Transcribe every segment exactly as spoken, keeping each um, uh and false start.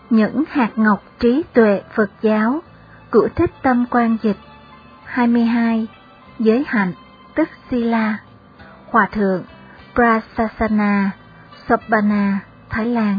Những hạt ngọc trí tuệ Phật giáo của Thích Tâm Quan dịch. hai mươi hai. Giới hạnh tức Sila. Hòa thượng Prasasana, Sobbana, Thái Lan.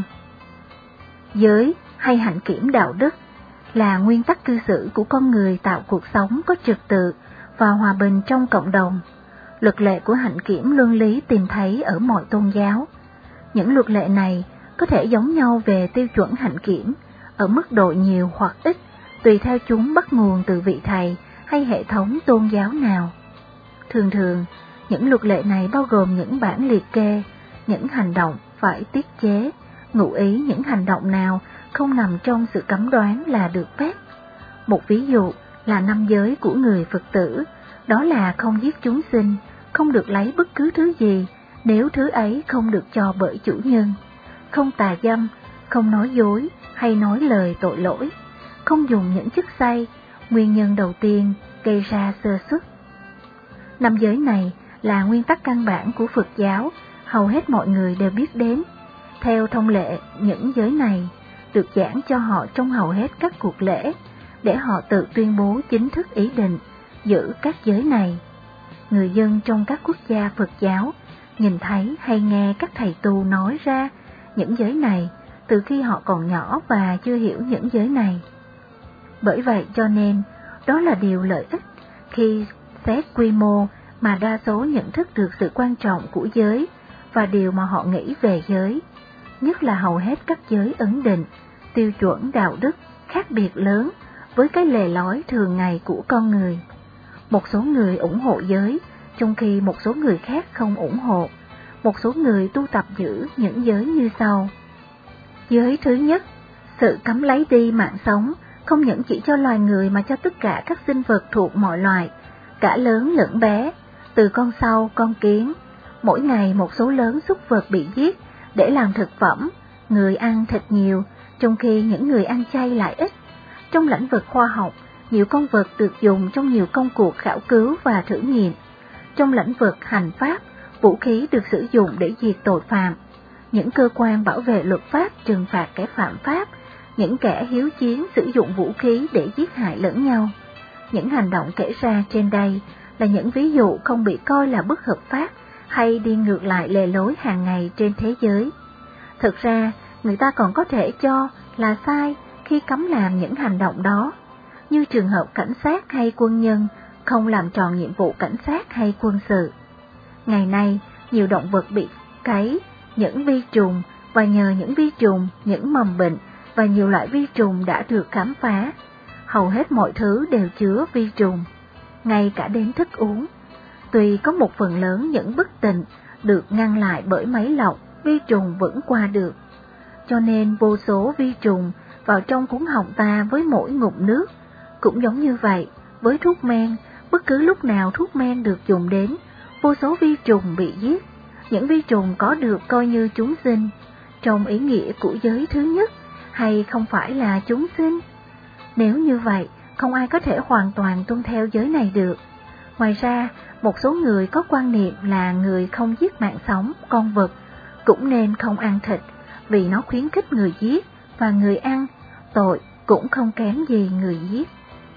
Giới hay hạnh kiểm đạo đức là nguyên tắc cư xử của con người tạo cuộc sống có trật tự và hòa bình trong cộng đồng. Luật lệ của hạnh kiểm luân lý tìm thấy ở mọi tôn giáo. Những luật lệ này có thể giống nhau về tiêu chuẩn hạnh kiểm, ở mức độ nhiều hoặc ít, tùy theo chúng bắt nguồn từ vị thầy hay hệ thống tôn giáo nào. Thường thường, những luật lệ này bao gồm những bản liệt kê, những hành động phải tiết chế, ngụ ý những hành động nào không nằm trong sự cấm đoán là được phép. Một ví dụ là năm giới của người Phật tử, đó là không giết chúng sinh, không được lấy bất cứ thứ gì nếu thứ ấy không được cho bởi chủ nhân, không tà dâm, không nói dối hay nói lời tội lỗi, không dùng những chất xay, nguyên nhân đầu tiên gây ra sơ suất. Năm giới này là nguyên tắc căn bản của Phật giáo, hầu hết mọi người đều biết đến. Theo thông lệ, những giới này được giảng cho họ trong hầu hết các cuộc lễ, để họ tự tuyên bố chính thức ý định giữ các giới này. Người dân trong các quốc gia Phật giáo nhìn thấy hay nghe các thầy tu nói ra những giới này từ khi họ còn nhỏ và chưa hiểu những giới này. Bởi vậy cho nên, đó là điều lợi ích khi xét quy mô mà đa số nhận thức được sự quan trọng của giới và điều mà họ nghĩ về giới, nhất là hầu hết các giới ấn định, tiêu chuẩn đạo đức khác biệt lớn với cái lề lối thường ngày của con người. Một số người ủng hộ giới, trong khi một số người khác không ủng hộ. Một số người tu tập giữ những giới như sau. Giới thứ nhất, sự cấm lấy đi mạng sống, không những chỉ cho loài người mà cho tất cả các sinh vật thuộc mọi loài, cả lớn lẫn bé, từ con sâu, con kiến. Mỗi ngày một số lớn súc vật bị giết để làm thực phẩm, người ăn thịt nhiều, trong khi những người ăn chay lại ít. Trong lĩnh vực khoa học, nhiều con vật được dùng trong nhiều công cuộc khảo cứu và thử nghiệm. Trong lĩnh vực hành pháp, vũ khí được sử dụng để diệt tội phạm. Những cơ quan bảo vệ luật pháp trừng phạt kẻ phạm pháp. Những kẻ hiếu chiến sử dụng vũ khí để giết hại lẫn nhau. Những hành động kể ra trên đây là những ví dụ không bị coi là bất hợp pháp hay đi ngược lại lề lối hàng ngày trên thế giới. Thực ra, người ta còn có thể cho là sai khi cấm làm những hành động đó, như trường hợp cảnh sát hay quân nhân không làm tròn nhiệm vụ cảnh sát hay quân sự. Ngày nay, nhiều động vật bị cấy những vi trùng, và nhờ những vi trùng, những mầm bệnh và nhiều loại vi trùng đã được khám phá. Hầu hết mọi thứ đều chứa vi trùng, ngay cả đến thức uống. Tuy có một phần lớn những bất tịnh được ngăn lại bởi máy lọc, vi trùng vẫn qua được. Cho nên vô số vi trùng vào trong cuống họng ta với mỗi ngụm nước. Cũng giống như vậy, với thuốc men, bất cứ lúc nào thuốc men được dùng đến, vô số vi trùng bị giết. Những vi trùng có được coi như chúng sinh, trong ý nghĩa của giới thứ nhất, hay không phải là chúng sinh? Nếu như vậy, không ai có thể hoàn toàn tuân theo giới này được. Ngoài ra, một số người có quan niệm là người không giết mạng sống, con vật, cũng nên không ăn thịt, vì nó khuyến khích người giết, và người ăn, tội cũng không kém gì người giết.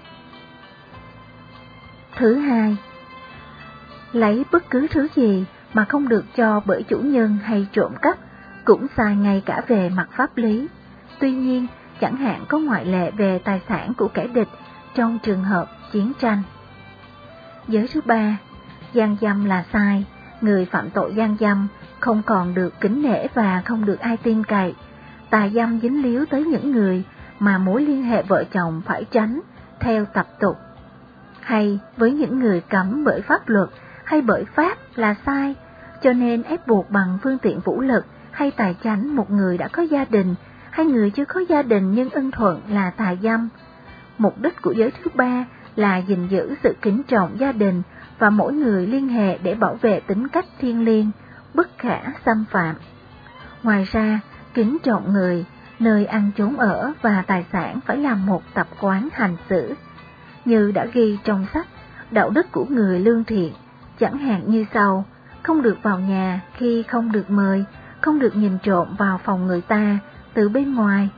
Thứ hai, lấy bất cứ thứ gì mà không được cho bởi chủ nhân hay trộm cắp, cũng sai ngay cả về mặt pháp lý. Tuy nhiên, chẳng hạn có ngoại lệ về tài sản của kẻ địch trong trường hợp chiến tranh. Giới thứ ba, gian dâm là sai. Người phạm tội gian dâm không còn được kính nể và không được ai tin cậy. Tà dâm dính líu tới những người mà mối liên hệ vợ chồng phải tránh theo tập tục. Hay với những người cấm bởi pháp luật hay bởi pháp là sai, cho nên ép buộc bằng phương tiện vũ lực hay tài chánh một người đã có gia đình hay người chưa có gia đình nhưng ưng thuận là tà dâm. Mục đích của giới thứ ba là gìn giữ sự kính trọng gia đình và mỗi người liên hệ để bảo vệ tính cách thiêng liêng, bất khả xâm phạm. Ngoài ra, kính trọng người, nơi ăn chốn ở và tài sản phải là một tập quán hành xử. Như đã ghi trong sách Đạo đức của người lương thiện, chẳng hạn như sau: không được vào nhà khi không được mời, không được nhìn trộm vào phòng người ta từ bên ngoài,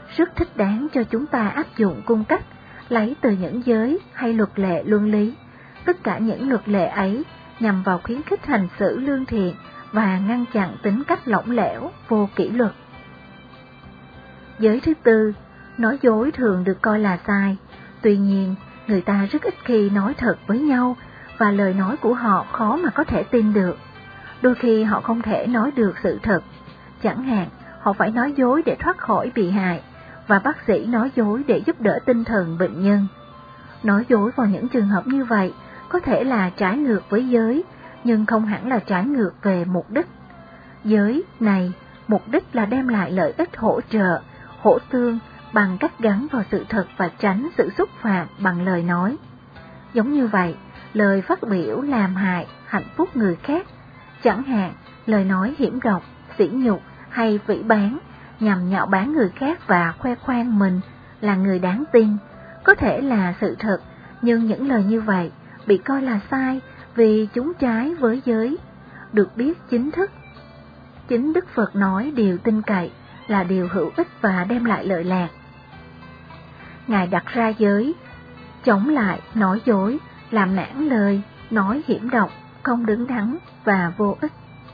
rất thích đáng cho chúng ta áp dụng cung cách lấy từ những giới hay luật lệ luân lý. Tất cả những luật lệ ấy nhằm vào khuyến khích hành xử lương thiện và ngăn chặn tính cách lỏng lẻo, vô kỷ luật. Giới thứ tư, nói dối thường được coi là sai. Tuy nhiên, người ta rất ít khi nói thật với nhau và lời nói của họ khó mà có thể tin được. Đôi khi họ không thể nói được sự thật. Chẳng hạn, họ phải nói dối để thoát khỏi bị hại, và bác sĩ nói dối để giúp đỡ tinh thần bệnh nhân. Nói dối vào những trường hợp như vậy có thể là trái ngược với giới, nhưng không hẳn là trái ngược về mục đích. Giới này, mục đích là đem lại lợi ích hỗ trợ, hỗ tương bằng cách gắn vào sự thật và tránh sự xúc phạm bằng lời nói. Giống như vậy, lời phát biểu làm hại hạnh phúc người khác, chẳng hạn lời nói hiểm độc, sỉ nhục hay phỉ báng nhằm nhạo báng người khác và khoe khoang mình là người đáng tin, có thể là sự thật, nhưng những lời như vậy bị coi là sai vì chúng trái với giới. Được biết chính thức, chính Đức Phật nói điều tin cậy là điều hữu ích và đem lại lợi lạc. Ngài đặt ra giới, chống lại nói dối, làm nản lời, nói hiểm độc, không đứng đắn và vô ích.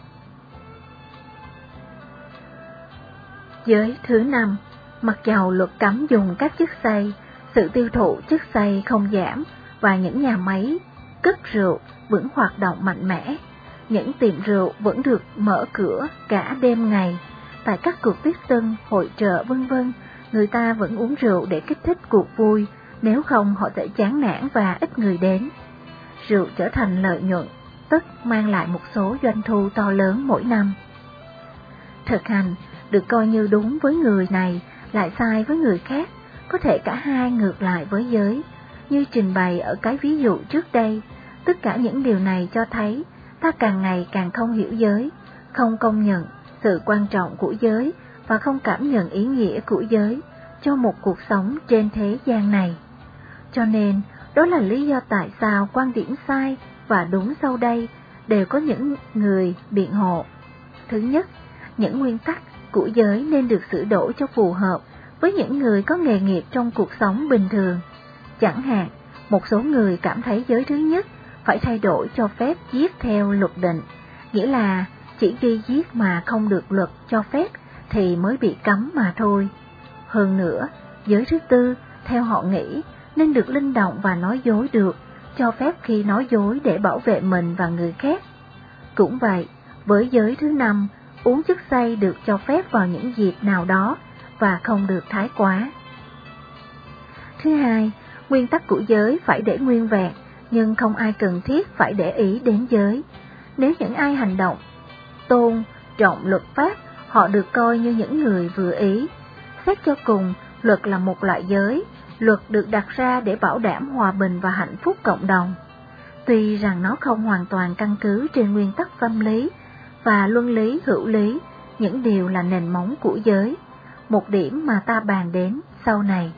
Giới thứ năm, mặc dầu luật cấm dùng các chất xay, sự tiêu thụ chất xay không giảm và những nhà máy cất rượu vẫn hoạt động mạnh mẽ. Những tiệm rượu vẫn được mở cửa cả đêm ngày. Tại các cuộc tiệc tân, hội chợ vân vân, người ta vẫn uống rượu để kích thích cuộc vui, nếu không họ sẽ chán nản và ít người đến. Rượu trở thành lợi nhuận, tức mang lại một số doanh thu to lớn mỗi năm. Thực hành được coi như đúng với người này lại sai với người khác, có thể cả hai ngược lại với giới. Như trình bày ở cái ví dụ trước đây, tất cả những điều này cho thấy ta càng ngày càng không hiểu giới, không công nhận sự quan trọng của giới và không cảm nhận ý nghĩa của giới cho một cuộc sống trên thế gian này. Cho nên, đó là lý do tại sao quan điểm sai và đúng sau đây đều có những người biện hộ. Thứ nhất, những nguyên tắc của giới nên được sửa đổi cho phù hợp với những người có nghề nghiệp trong cuộc sống bình thường. Chẳng hạn, một số người cảm thấy giới thứ nhất phải thay đổi cho phép giết theo luật định, nghĩa là chỉ ghi giết mà không được luật cho phép thì mới bị cấm mà thôi. Hơn nữa, giới thứ tư, theo họ nghĩ, nên được linh động và nói dối được, cho phép khi nói dối để bảo vệ mình và người khác. Cũng vậy, với giới thứ năm, uống chất xay được cho phép vào những dịp nào đó và không được thái quá. Thứ hai, nguyên tắc của giới phải để nguyên vẹn, nhưng không ai cần thiết phải để ý đến giới. Nếu những ai hành động tôn trọng luật pháp, họ được coi như những người vừa ý. Xét cho cùng, luật là một loại giới, luật được đặt ra để bảo đảm hòa bình và hạnh phúc cộng đồng. Tuy rằng nó không hoàn toàn căn cứ trên nguyên tắc tâm lý và luân lý hữu lý, những điều là nền móng của giới, một điểm mà ta bàn đến sau này.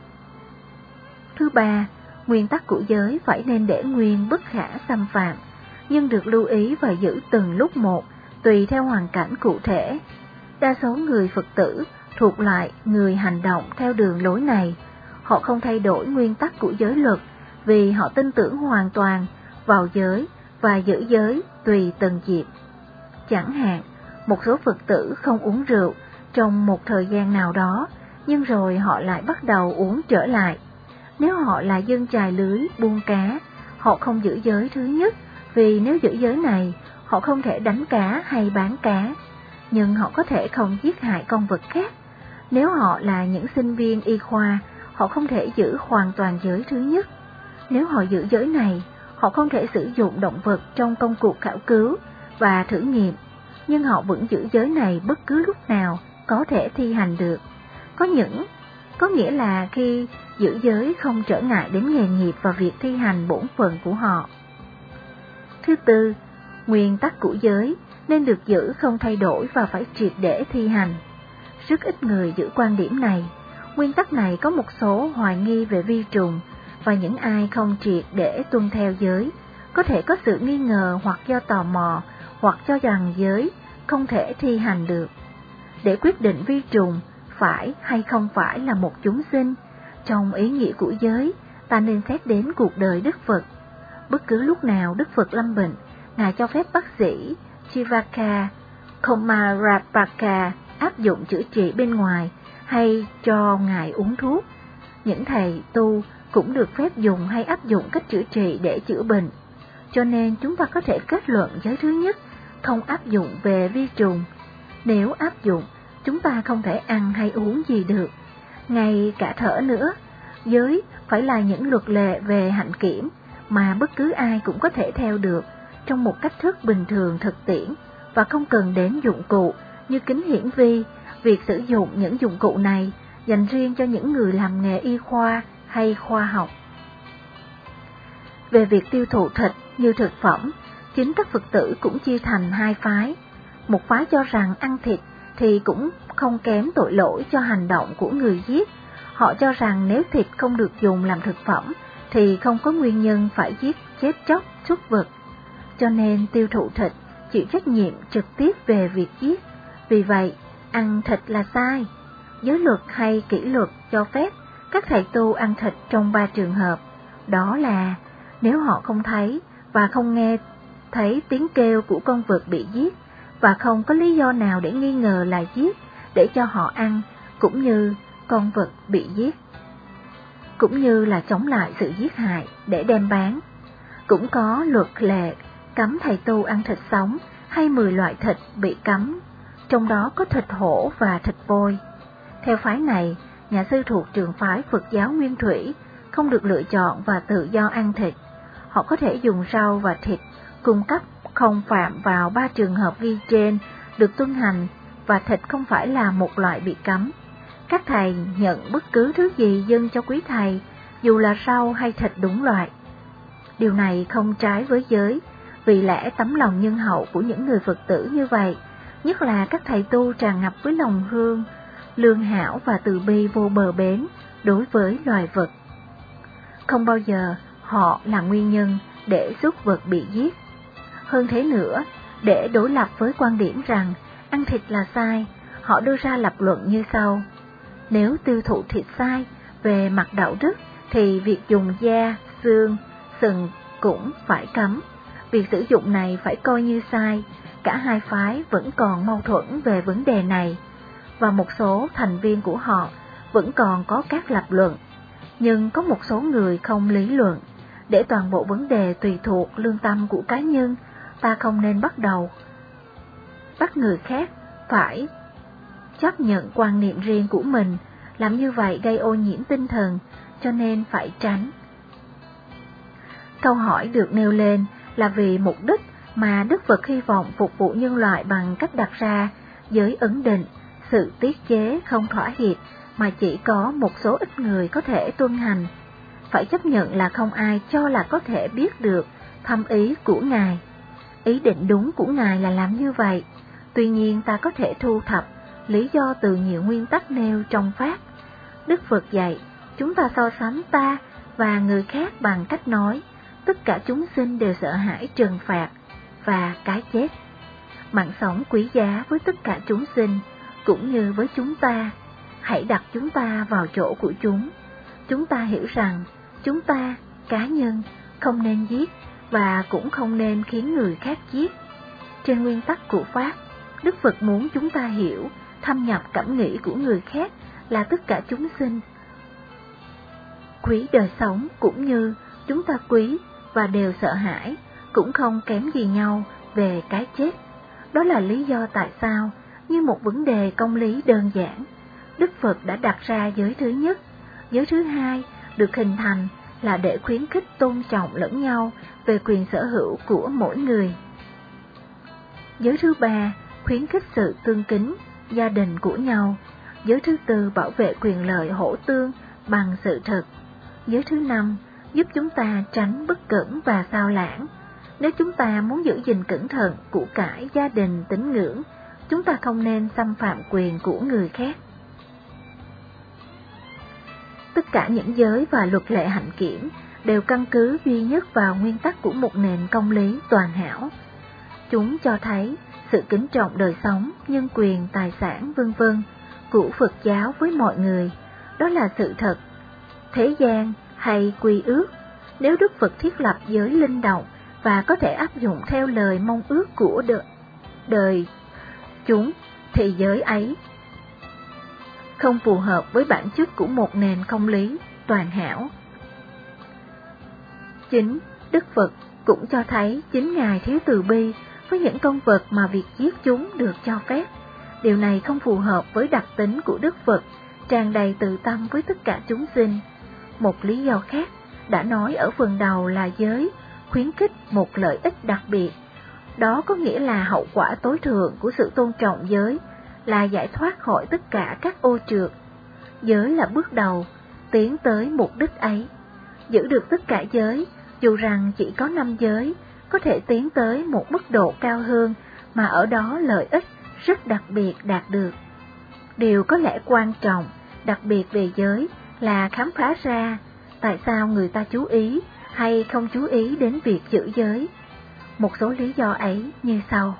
Thứ ba, nguyên tắc của giới phải nên để nguyên bất khả xâm phạm, nhưng được lưu ý và giữ từng lúc một, tùy theo hoàn cảnh cụ thể. Đa số người Phật tử thuộc lại người hành động theo đường lối này. Họ không thay đổi nguyên tắc của giới luật vì họ tin tưởng hoàn toàn vào giới và giữ giới tùy từng dịp. Chẳng hạn, một số Phật tử không uống rượu trong một thời gian nào đó, nhưng rồi họ lại bắt đầu uống trở lại. Nếu họ là dân chài lưới, buôn cá, họ không giữ giới thứ nhất, vì nếu giữ giới này, họ không thể đánh cá hay bán cá, nhưng họ có thể không giết hại con vật khác. Nếu họ là những sinh viên y khoa, họ không thể giữ hoàn toàn giới thứ nhất. Nếu họ giữ giới này, họ không thể sử dụng động vật trong công cuộc khảo cứu và thử nghiệm, nhưng họ vẫn giữ giới này bất cứ lúc nào có thể thi hành được. Có những, có nghĩa là khi giữ giới không trở ngại đến nghề nghiệp và việc thi hành bổn phận của họ. Thứ tư, nguyên tắc của giới nên được giữ không thay đổi và phải triệt để thi hành. Rất ít người giữ quan điểm này. Nguyên tắc này có một số hoài nghi về vi trùng, và những ai không triệt để tuân theo giới có thể có sự nghi ngờ hoặc do tò mò hoặc cho rằng giới không thể thi hành được. Để quyết định vi trùng, phải hay không phải là một chúng sinh. Trong ý nghĩa của giới, ta nên xét đến cuộc đời Đức Phật. Bất cứ lúc nào Đức Phật lâm bệnh, Ngài cho phép bác sĩ Chivaka Komarapaka áp dụng chữa trị bên ngoài hay cho Ngài uống thuốc. Những thầy tu cũng được phép dùng hay áp dụng cách chữa trị để chữa bệnh. Cho nên chúng ta có thể kết luận giới thứ nhất không áp dụng về vi trùng. Nếu áp dụng, chúng ta không thể ăn hay uống gì được. Ngay cả thở nữa, giới phải là những luật lệ về hạnh kiểm mà bất cứ ai cũng có thể theo được trong một cách thức bình thường thực tiễn và không cần đến dụng cụ như kính hiển vi. Việc sử dụng những dụng cụ này dành riêng cho những người làm nghề y khoa hay khoa học. Về việc tiêu thụ thịt như thực phẩm, chính các Phật tử cũng chia thành hai phái. Một phái cho rằng ăn thịt thì cũng không kém tội lỗi cho hành động của người giết. Họ cho rằng nếu thịt không được dùng làm thực phẩm thì không có nguyên nhân phải giết chết chóc súc vật. Cho nên tiêu thụ thịt chịu trách nhiệm trực tiếp về việc giết. Vì vậy, ăn thịt là sai. Giới luật hay kỷ luật cho phép các thầy tu ăn thịt trong ba trường hợp. Đó là nếu họ không thấy và không nghe thấy tiếng kêu của con vật bị giết và không có lý do nào để nghi ngờ là giết để cho họ ăn, cũng như con vật bị giết, cũng như là chống lại sự giết hại để đem bán. Cũng có luật lệ cấm thầy tu ăn thịt sống hay mười loại thịt bị cấm, trong đó có thịt hổ và thịt voi. Theo phái này, nhà sư thuộc trường phái Phật giáo Nguyên Thủy không được lựa chọn và tự do ăn thịt. Họ có thể dùng rau và thịt cung cấp không phạm vào ba trường hợp ghi trên được tuân hành, và thịt không phải là một loại bị cấm. Các thầy nhận bất cứ thứ gì dâng cho quý thầy, dù là rau hay thịt đúng loại. Điều này không trái với giới, vì lẽ tấm lòng nhân hậu của những người Phật tử như vậy, nhất là các thầy tu tràn ngập với lòng hương, lương hảo và từ bi vô bờ bến đối với loài vật. Không bao giờ họ là nguyên nhân để súc vật bị giết. Hơn thế nữa, để đối lập với quan điểm rằng ăn thịt là sai, họ đưa ra lập luận như sau. Nếu tiêu thụ thịt sai về mặt đạo đức thì việc dùng da, xương, sừng cũng phải cấm. Việc sử dụng này phải coi như sai. Cả hai phái vẫn còn mâu thuẫn về vấn đề này, và một số thành viên của họ vẫn còn có các lập luận. Nhưng có một số người không lý luận. Để toàn bộ vấn đề tùy thuộc lương tâm của cá nhân, ta không nên bắt đầu bắt người khác phải chấp nhận quan niệm riêng của mình. Làm như vậy gây ô nhiễm tinh thần, cho nên phải tránh. Câu hỏi được nêu lên là vì mục đích mà Đức Phật hy vọng phục vụ nhân loại bằng cách đặt ra giới ấn định, sự tiết chế không thỏa hiệp mà chỉ có một số ít người có thể tuân hành. Phải chấp nhận là không ai cho là có thể biết được thâm ý của Ngài. Ý định đúng của Ngài là làm như vậy. Tuy nhiên ta có thể thu thập lý do từ nhiều nguyên tắc nêu trong Pháp. Đức Phật dạy chúng ta so sánh ta và người khác bằng cách nói tất cả chúng sinh đều sợ hãi trừng phạt và cái chết. Mạng sống quý giá với tất cả chúng sinh cũng như với chúng ta. Hãy đặt chúng ta vào chỗ của chúng. Chúng ta hiểu rằng chúng ta, cá nhân, không nên giết và cũng không nên khiến người khác giết. Trên nguyên tắc của Pháp, Đức Phật muốn chúng ta hiểu, thâm nhập cảm nghĩ của người khác là tất cả chúng sinh. Quý đời sống cũng như chúng ta quý và đều sợ hãi, cũng không kém gì nhau về cái chết. Đó là lý do tại sao, như một vấn đề công lý đơn giản, Đức Phật đã đặt ra giới thứ nhất. Giới thứ hai được hình thành là để khuyến khích tôn trọng lẫn nhau về quyền sở hữu của mỗi người. Giới thứ ba khuyến khích sự tương kính, gia đình của nhau. Giới thứ tư bảo vệ quyền lợi hỗ tương bằng sự thật. Giới thứ năm giúp chúng ta tránh bất cẩn và xao lãng. Nếu chúng ta muốn giữ gìn cẩn thận của cải, gia đình, tín ngưỡng, chúng ta không nên xâm phạm quyền của người khác. Tất cả những giới và luật lệ hạnh kiểm đều căn cứ duy nhất vào nguyên tắc của một nền công lý toàn hảo. Chúng cho thấy sự kính trọng đời sống, nhân quyền, tài sản, vân vân của Phật giáo với mọi người, đó là sự thật. Thế gian hay quy ước, nếu Đức Phật thiết lập giới linh động và có thể áp dụng theo lời mong ước của đời, đời chúng, thì giới ấy không phù hợp với bản chất của một nền công lý toàn hảo. Chính Đức Phật cũng cho thấy chính Ngài thiếu từ bi với những con vật mà việc giết chúng được cho phép. Điều này không phù hợp với đặc tính của Đức Phật, tràn đầy từ tâm với tất cả chúng sinh. Một lý do khác đã nói ở phần đầu là giới khuyến khích một lợi ích đặc biệt. Đó có nghĩa là hậu quả tối thượng của sự tôn trọng giới là giải thoát khỏi tất cả các ô trượt. Giới là bước đầu tiến tới mục đích ấy. Giữ được tất cả giới, dù rằng chỉ có năm giới, có thể tiến tới một mức độ cao hơn mà ở đó lợi ích rất đặc biệt đạt được. Điều có lẽ quan trọng, đặc biệt về giới là khám phá ra tại sao người ta chú ý hay không chú ý đến việc giữ giới. Một số lý do ấy như sau.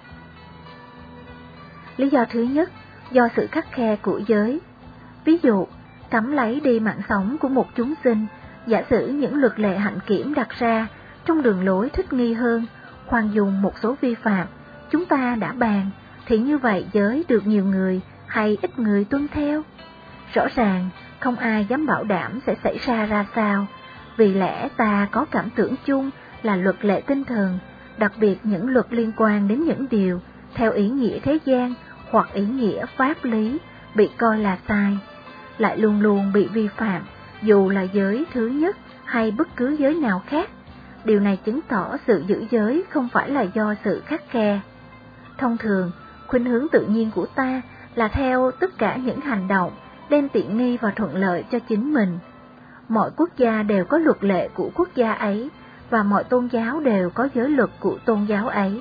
Lý do thứ nhất, do sự khắt khe của giới. Ví dụ, cấm lấy đi mạng sống của một chúng sinh, giả sử những luật lệ hạnh kiểm đặt ra trong đường lối thích nghi hơn, khoan dung một số vi phạm, chúng ta đã bàn, thì như vậy giới được nhiều người hay ít người tuân theo. Rõ ràng, không ai dám bảo đảm sẽ xảy ra ra sao, vì lẽ ta có cảm tưởng chung là luật lệ tinh thần, đặc biệt những luật liên quan đến những điều theo ý nghĩa thế gian hoặc ý nghĩa pháp lý bị coi là sai, lại luôn luôn bị vi phạm, dù là giới thứ nhất hay bất cứ giới nào khác. Điều này chứng tỏ sự giữ giới không phải là do sự khắt khe. Thông thường, khuynh hướng tự nhiên của ta là theo tất cả những hành động đem tiện nghi và thuận lợi cho chính mình. Mọi quốc gia đều có luật lệ của quốc gia ấy, và mọi tôn giáo đều có giới luật của tôn giáo ấy.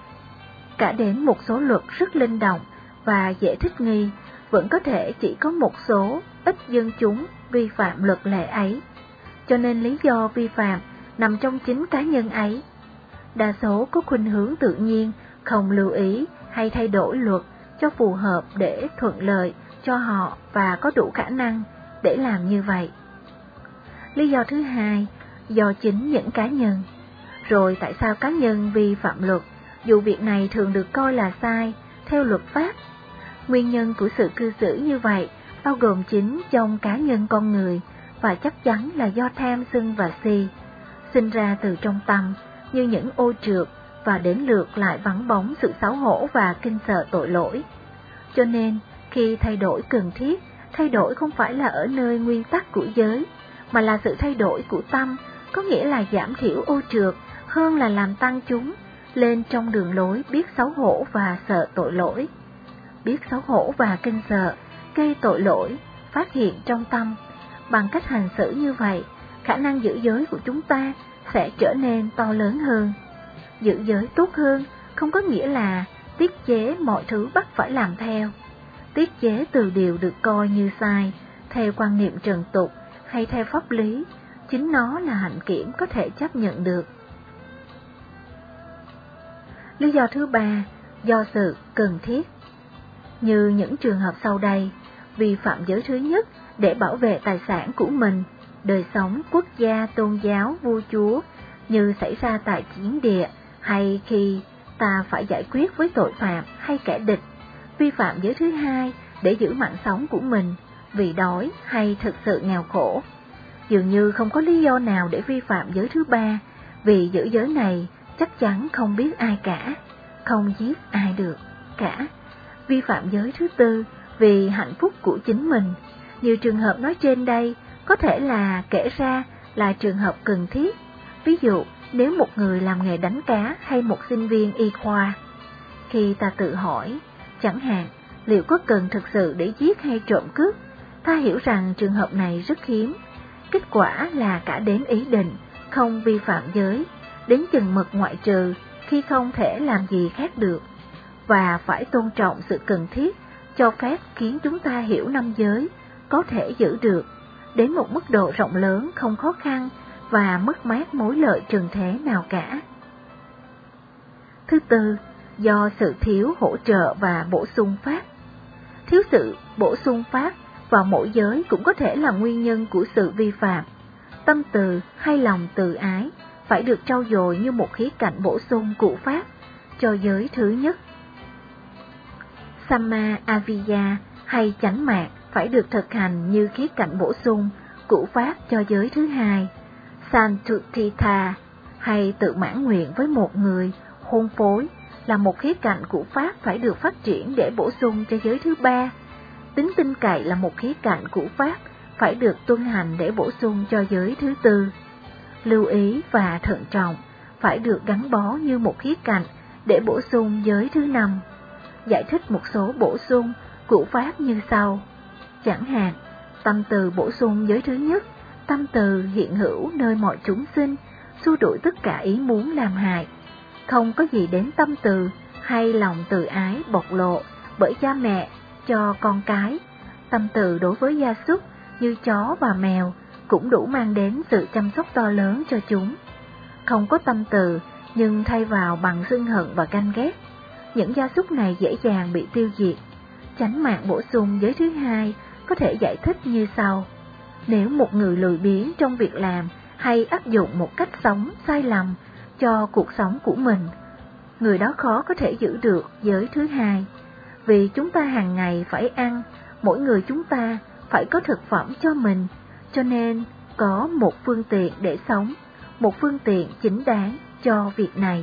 Cả đến một số luật rất linh động và dễ thích nghi, vẫn có thể chỉ có một số ít dân chúng vi phạm luật lệ ấy. Cho nên lý do vi phạm nằm trong chính cá nhân ấy. Đa số có khuynh hướng tự nhiên, không lưu ý hay thay đổi luật cho phù hợp để thuận lợi cho họ và có đủ khả năng để làm như vậy. Lý do thứ hai, do chính những cá nhân. Rồi tại sao cá nhân vi phạm luật, dù việc này thường được coi là sai theo luật pháp? Nguyên nhân của sự cư xử như vậy bao gồm chính trong cá nhân con người, và chắc chắn là do tham sân và si, sinh ra từ trong tâm như những ô trượt, và đến lượt lại vắng bóng sự xấu hổ và kinh sợ tội lỗi. Cho nên, khi thay đổi cần thiết, thay đổi không phải là ở nơi nguyên tắc của giới, mà là sự thay đổi của tâm, có nghĩa là giảm thiểu ô trượt hơn là làm tăng chúng lên trong đường lối biết xấu hổ và sợ tội lỗi. Biết xấu hổ và kinh sợ, gây tội lỗi, phát hiện trong tâm. Bằng cách hành xử như vậy, khả năng giữ giới của chúng ta sẽ trở nên to lớn hơn. Giữ giới tốt hơn không có nghĩa là tiết chế mọi thứ bắt phải làm theo. Tiết chế từ điều được coi như sai, theo quan niệm trần tục hay theo pháp lý, chính nó là hạnh kiểm có thể chấp nhận được. Lý do thứ ba, do sự cần thiết. Như những trường hợp sau đây, vi phạm giới thứ nhất để bảo vệ tài sản của mình, đời sống, quốc gia, tôn giáo, vua chúa, như xảy ra tại chiến địa, hay khi ta phải giải quyết với tội phạm hay kẻ địch. Vi phạm giới thứ hai để giữ mạng sống của mình, vì đói hay thực sự nghèo khổ. Dường như không có lý do nào để vi phạm giới thứ ba, vì giữ giới này chắc chắn không biết ai cả, không giết ai được cả. Vi phạm giới thứ tư vì hạnh phúc của chính mình, như trường hợp nói trên đây, có thể là kể ra là trường hợp cần thiết. Ví dụ, nếu một người làm nghề đánh cá hay một sinh viên y khoa, khi ta tự hỏi, chẳng hạn, liệu có cần thực sự để giết hay trộm cướp, ta hiểu rằng trường hợp này rất hiếm. Kết quả là cả đến ý định, không vi phạm giới, đến chừng mực ngoại trừ khi không thể làm gì khác được, và phải tôn trọng sự cần thiết, cho phép khiến chúng ta hiểu năm giới, có thể giữ được, đến một mức độ rộng lớn không khó khăn và mất mát mối lợi trần thế nào cả. Thứ tư, do sự thiếu hỗ trợ và bổ sung pháp. Thiếu sự bổ sung pháp vào mỗi giới cũng có thể là nguyên nhân của sự vi phạm. Tâm từ hay lòng từ ái phải được trau dồi như một khía cạnh bổ sung của pháp cho giới thứ nhất. Samma Aviya hay chánh mạng phải được thực hành như khía cạnh bổ sung của pháp cho giới thứ hai. Santutitha hay tự mãn nguyện với một người, hôn phối là một khía cạnh của pháp phải được phát triển để bổ sung cho giới thứ ba. Tính tin cậy là một khía cạnh của pháp phải được tuân hành để bổ sung cho giới thứ tư. Lưu ý và thận trọng phải được gắn bó như một khía cạnh để bổ sung giới thứ năm. Giải thích một số bổ sung của pháp như sau. Chẳng hạn, tâm từ bổ sung giới thứ nhất, tâm từ hiện hữu nơi mọi chúng sinh, xua đuổi tất cả ý muốn làm hại. Không có gì đến tâm từ hay lòng từ ái bộc lộ bởi cha mẹ cho con cái. Tâm từ đối với gia súc như chó và mèo cũng đủ mang đến sự chăm sóc to lớn cho chúng. Không có tâm từ nhưng thay vào bằng sân hận và ganh ghét, những gia súc này dễ dàng bị tiêu diệt. Chánh mạng bổ sung giới thứ hai có thể giải thích như sau. Nếu một người lười biếng trong việc làm hay áp dụng một cách sống sai lầm cho cuộc sống của mình, người đó khó có thể giữ được giới thứ hai. Vì chúng ta hàng ngày phải ăn, mỗi người chúng ta phải có thực phẩm cho mình, cho nên có một phương tiện để sống, một phương tiện chính đáng cho việc này.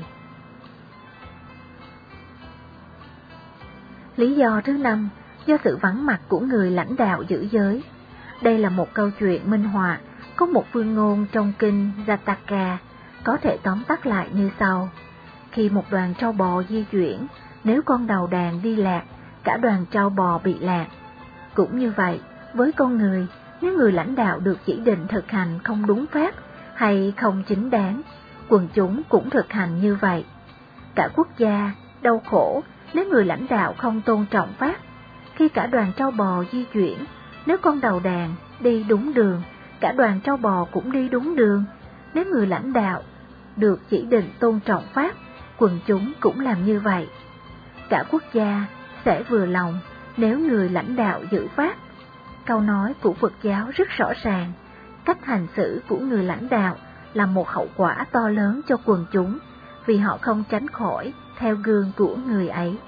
Lý do thứ năm, do sự vắng mặt của người lãnh đạo giữ giới. Đây là một câu chuyện minh họa, có một phương ngôn trong kinh Jataka, có thể tóm tắt lại như sau. Khi một đoàn trâu bò di chuyển, nếu con đầu đàn đi lạc, cả đoàn trâu bò bị lạc. Cũng như vậy, với con người, nếu người lãnh đạo được chỉ định thực hành không đúng pháp hay không chính đáng, quần chúng cũng thực hành như vậy. Cả quốc gia đau khổ nếu người lãnh đạo không tôn trọng pháp. Khi cả đoàn trâu bò di chuyển, nếu con đầu đàn đi đúng đường, cả đoàn trâu bò cũng đi đúng đường. Nếu người lãnh đạo được chỉ định tôn trọng pháp, quần chúng cũng làm như vậy. Cả quốc gia sẽ vừa lòng nếu người lãnh đạo giữ pháp. Câu nói của Phật giáo rất rõ ràng, cách hành xử của người lãnh đạo là một hậu quả to lớn cho quần chúng, vì họ không tránh khỏi theo gương của người ấy.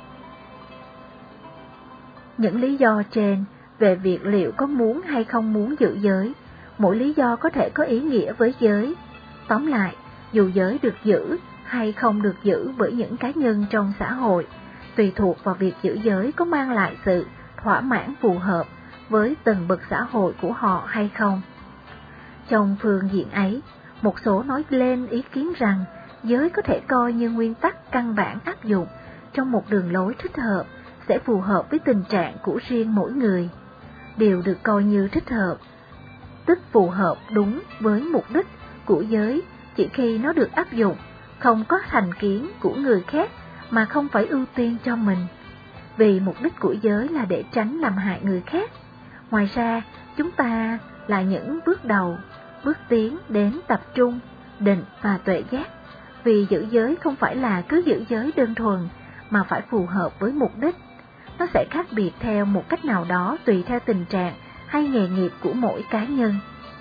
Những lý do trên về việc liệu có muốn hay không muốn giữ giới, mỗi lý do có thể có ý nghĩa với giới. Tóm lại, dù giới được giữ hay không được giữ bởi những cá nhân trong xã hội, tùy thuộc vào việc giữ giới có mang lại sự thỏa mãn phù hợp với từng bậc xã hội của họ hay không. Trong phương diện ấy, một số nói lên ý kiến rằng giới có thể coi như nguyên tắc căn bản áp dụng trong một đường lối thích hợp sẽ phù hợp với tình trạng của riêng mỗi người. Điều được coi như thích hợp, tức phù hợp đúng với mục đích của giới chỉ khi nó được áp dụng, không có thành kiến của người khác mà không phải ưu tiên cho mình. Vì mục đích của giới là để tránh làm hại người khác. Ngoài ra, chúng ta là những bước đầu, bước tiến đến tập trung, định và tuệ giác. Vì giữ giới không phải là cứ giữ giới đơn thuần, mà phải phù hợp với mục đích. Nó sẽ khác biệt theo một cách nào đó tùy theo tình trạng hay nghề nghiệp của mỗi cá nhân.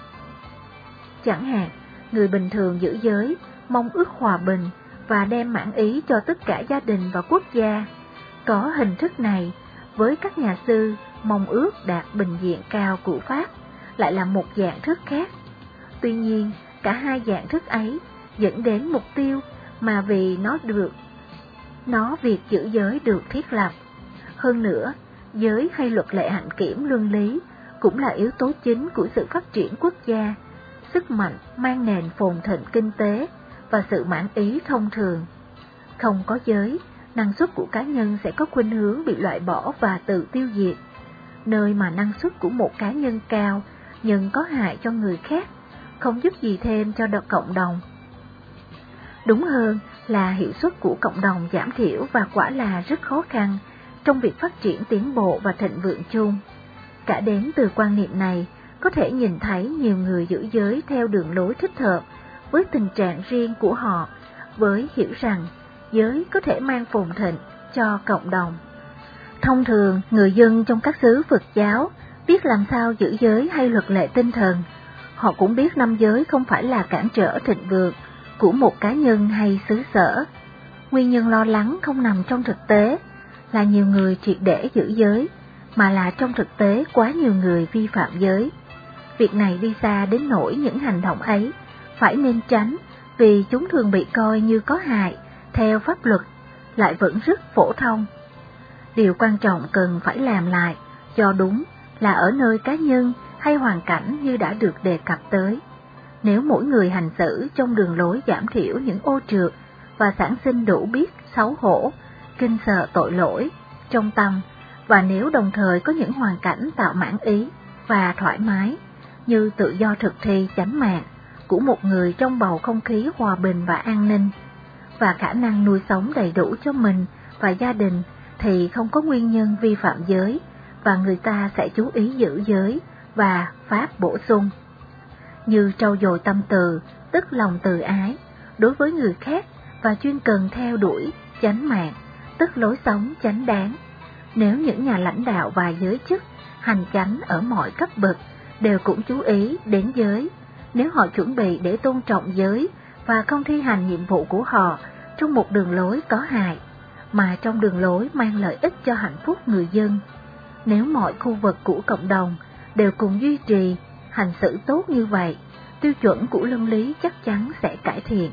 Chẳng hạn, người bình thường giữ giới, mong ước hòa bình và đem mãn ý cho tất cả gia đình và quốc gia. Có hình thức này, với các nhà sư mong ước đạt bình diện cao của Pháp, lại là một dạng thức khác. Tuy nhiên, cả hai dạng thức ấy dẫn đến mục tiêu mà vì nó được, nó việc giữ giới được thiết lập. Hơn nữa, giới hay luật lệ hạnh kiểm luân lý cũng là yếu tố chính của sự phát triển quốc gia, sức mạnh mang nền phồn thịnh kinh tế và sự mãn ý thông thường. Không có giới, năng suất của cá nhân sẽ có khuynh hướng bị loại bỏ và tự tiêu diệt. Nơi mà năng suất của một cá nhân cao nhưng có hại cho người khác, không giúp gì thêm cho đợt cộng đồng. Đúng hơn là hiệu suất của cộng đồng giảm thiểu và quả là rất khó khăn trong việc phát triển tiến bộ và thịnh vượng chung. Cả đến từ quan niệm này, có thể nhìn thấy nhiều người giữ giới theo đường lối thích hợp với tình trạng riêng của họ, với hiểu rằng giới có thể mang phồn thịnh cho cộng đồng. Thông thường, người dân trong các xứ Phật giáo biết làm sao giữ giới hay luật lệ tinh thần. Họ cũng biết năm giới không phải là cản trở thịnh vượng của một cá nhân hay xứ sở. Nguyên nhân lo lắng không nằm trong thực tế là nhiều người triệt để giữ giới, mà là trong thực tế quá nhiều người vi phạm giới. Việc này đi xa đến nỗi những hành động ấy phải nên tránh, vì chúng thường bị coi như có hại theo pháp luật, lại vẫn rất phổ thông. Điều quan trọng cần phải làm lại cho đúng là ở nơi cá nhân hay hoàn cảnh như đã được đề cập tới. Nếu mỗi người hành xử trong đường lối giảm thiểu những ô trượt và sản sinh đủ biết xấu hổ, kinh sợ tội lỗi trong tâm, và nếu đồng thời có những hoàn cảnh tạo mãn ý và thoải mái như tự do thực thi chánh mạng của một người trong bầu không khí hòa bình và an ninh, và khả năng nuôi sống đầy đủ cho mình và gia đình, thì không có nguyên nhân vi phạm giới, và người ta sẽ chú ý giữ giới và pháp bổ sung. Như trau dồi tâm từ, tức lòng từ ái, đối với người khác, và chuyên cần theo đuổi chánh mạng, tức lối sống chánh đáng. Nếu những nhà lãnh đạo và giới chức hành chánh ở mọi cấp bậc đều cũng chú ý đến giới, nếu họ chuẩn bị để tôn trọng giới và không thi hành nhiệm vụ của họ trong một đường lối có hại, mà trong đường lối mang lợi ích cho hạnh phúc người dân, nếu mọi khu vực của cộng đồng đều cùng duy trì hành xử tốt như vậy, tiêu chuẩn của luân lý chắc chắn sẽ cải thiện.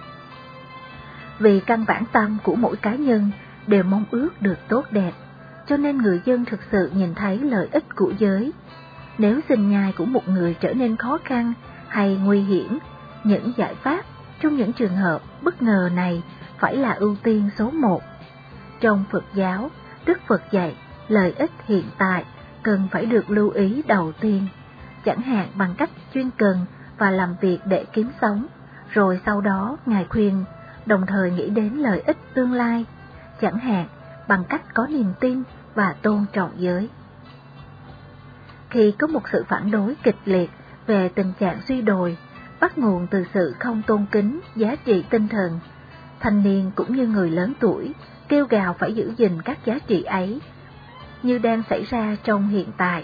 Vì căn bản tâm của mỗi cá nhân đều mong ước được tốt đẹp, cho nên người dân thực sự nhìn thấy lợi ích của giới. Nếu sinh nhai của một người trở nên khó khăn hay nguy hiểm, những giải pháp trong những trường hợp bất ngờ này phải là ưu tiên số một. Trong Phật giáo, Đức Phật dạy lợi ích hiện tại cần phải được lưu ý đầu tiên, chẳng hạn bằng cách chuyên cần và làm việc để kiếm sống, rồi sau đó Ngài khuyên đồng thời nghĩ đến lợi ích tương lai, chẳng hạn bằng cách có niềm tin và tôn trọng giới. Khi có một sự phản đối kịch liệt về tình trạng suy đồi, bắt nguồn từ sự không tôn kính giá trị tinh thần, thanh niên cũng như người lớn tuổi kêu gào phải giữ gìn các giá trị ấy, như đang xảy ra trong hiện tại.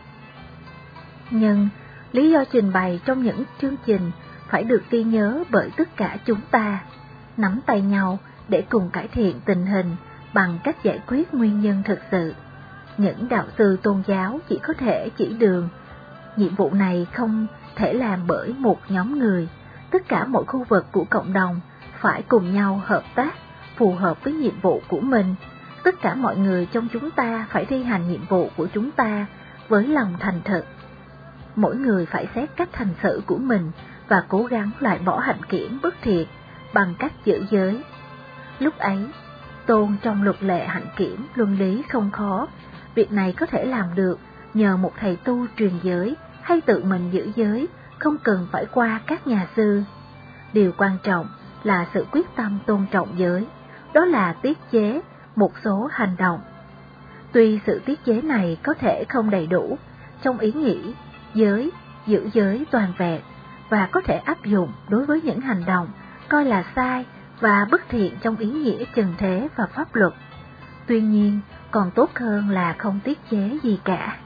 Nhưng lý do trình bày trong những chương trình phải được ghi nhớ bởi tất cả chúng ta, nắm tay nhau để cùng cải thiện tình hình bằng cách giải quyết nguyên nhân thực sự. Những đạo sư tôn giáo chỉ có thể chỉ đường, nhiệm vụ này không thể làm bởi một nhóm người, tất cả mọi khu vực của cộng đồng phải cùng nhau hợp tác, phù hợp với nhiệm vụ của mình. Tất cả mọi người trong chúng ta phải thi hành nhiệm vụ của chúng ta với lòng thành thật. Mỗi người phải xét cách hành xử của mình và cố gắng loại bỏ hạnh kiểm bất thiện bằng cách giữ giới. Lúc ấy, tôn trong luật lệ hạnh kiểm luân lý không khó. Việc này có thể làm được nhờ một thầy tu truyền giới hay tự mình giữ giới, không cần phải qua các nhà sư. Điều quan trọng là sự quyết tâm tôn trọng giới, đó là tiết chế một số hành động. Tuy sự tiết chế này có thể không đầy đủ trong ý nghĩ giới, giữ giới toàn vẹn, và có thể áp dụng đối với những hành động coi là sai và bất thiện trong ý nghĩa trần thế và pháp luật. Tuy nhiên, còn tốt hơn là không tiết chế gì cả.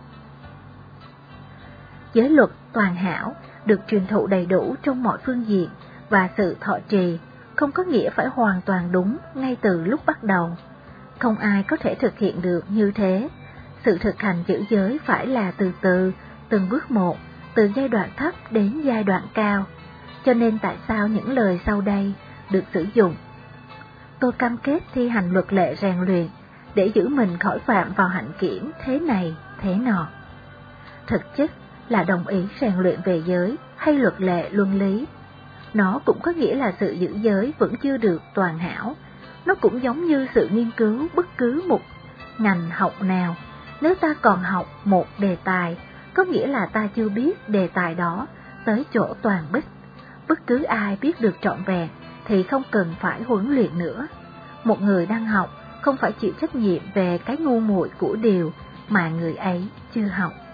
Giới luật toàn hảo được truyền thụ đầy đủ trong mọi phương diện, và sự thọ trì không có nghĩa phải hoàn toàn đúng ngay từ lúc bắt đầu. Không ai có thể thực hiện được như thế. Sự thực hành giữ giới phải là từ từ, từng bước một, từ giai đoạn thấp đến giai đoạn cao. Cho nên tại sao những lời sau đây được sử dụng? Tôi cam kết thi hành luật lệ rèn luyện để giữ mình khỏi phạm vào hạnh kiểm thế này, thế nọ. Thực chất là đồng ý rèn luyện về giới hay luật lệ luân lý. Nó cũng có nghĩa là sự giữ giới vẫn chưa được toàn hảo. Nó cũng giống như sự nghiên cứu bất cứ một ngành học nào. Nếu ta còn học một đề tài, có nghĩa là ta chưa biết đề tài đó tới chỗ toàn bích. Bất cứ ai biết được trọn vẹn thì không cần phải huấn luyện nữa. Một người đang học không phải chịu trách nhiệm về cái ngu muội của điều mà người ấy chưa học.